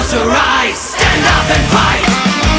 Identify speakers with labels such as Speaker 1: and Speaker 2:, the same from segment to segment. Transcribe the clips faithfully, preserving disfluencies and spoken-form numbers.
Speaker 1: Dinosaur rise, stand up and fight.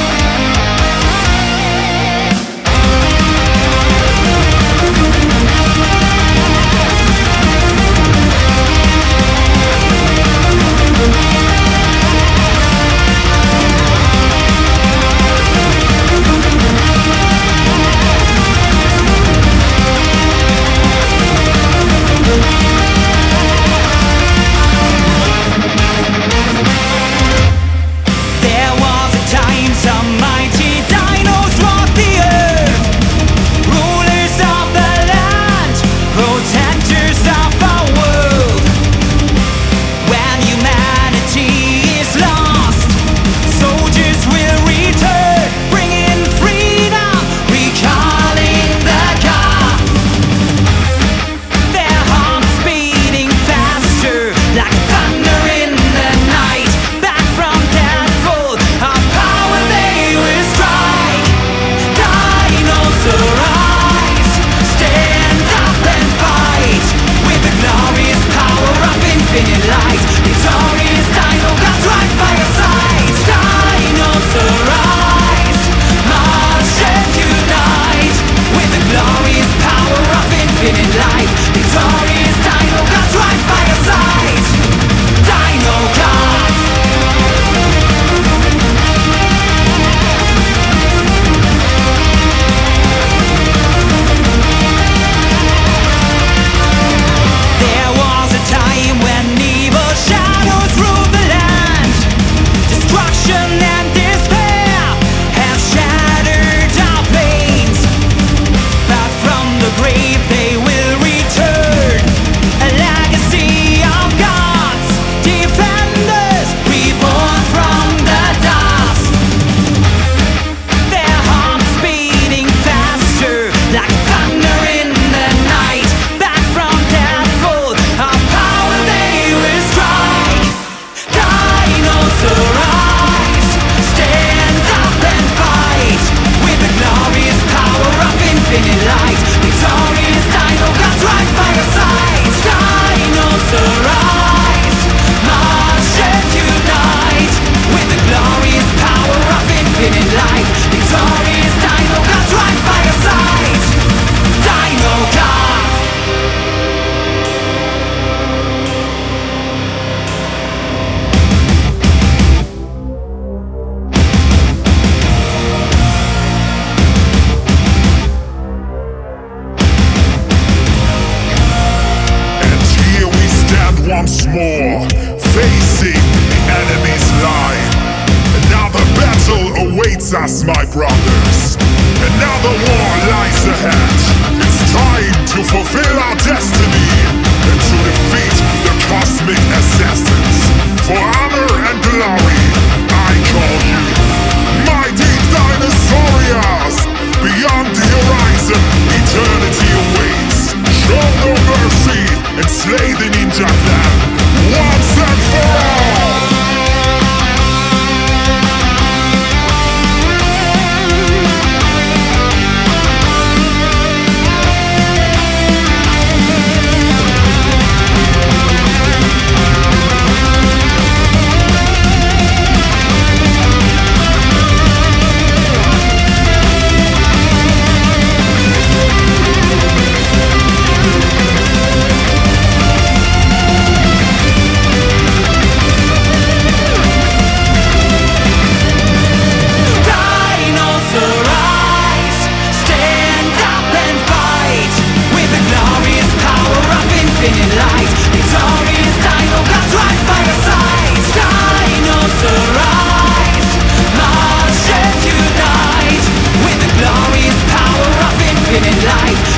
Speaker 2: Once more, facing the enemy's line. Another battle awaits us, my brothers. Another war lies ahead. It's time to fulfill our destiny and to defeat the cosmic assassins. For honor and glory, I call you mighty Dinosaurians. Beyond the horizon, eternity awaits. Show no mercy and slay the ninja clan once and for all.
Speaker 1: Life